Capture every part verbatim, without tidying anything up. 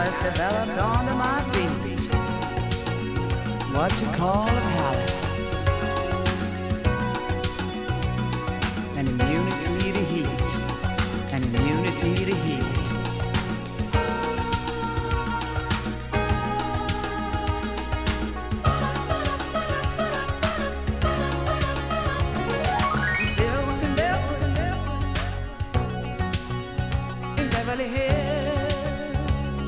callus developed onto my feet. What you call a palace. An immunity to heat. An immunity to heat. Beverly Hills.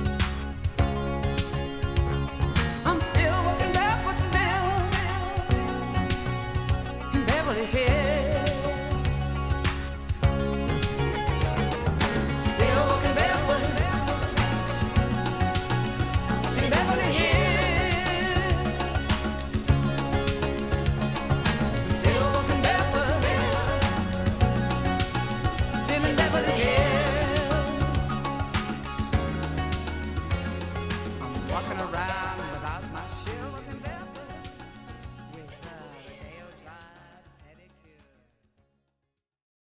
I'm still walking barefoot still in Beverly Hills. Still walking barefoot in Beverly Hills. Still walking barefoot still in Beverly Hills. Walking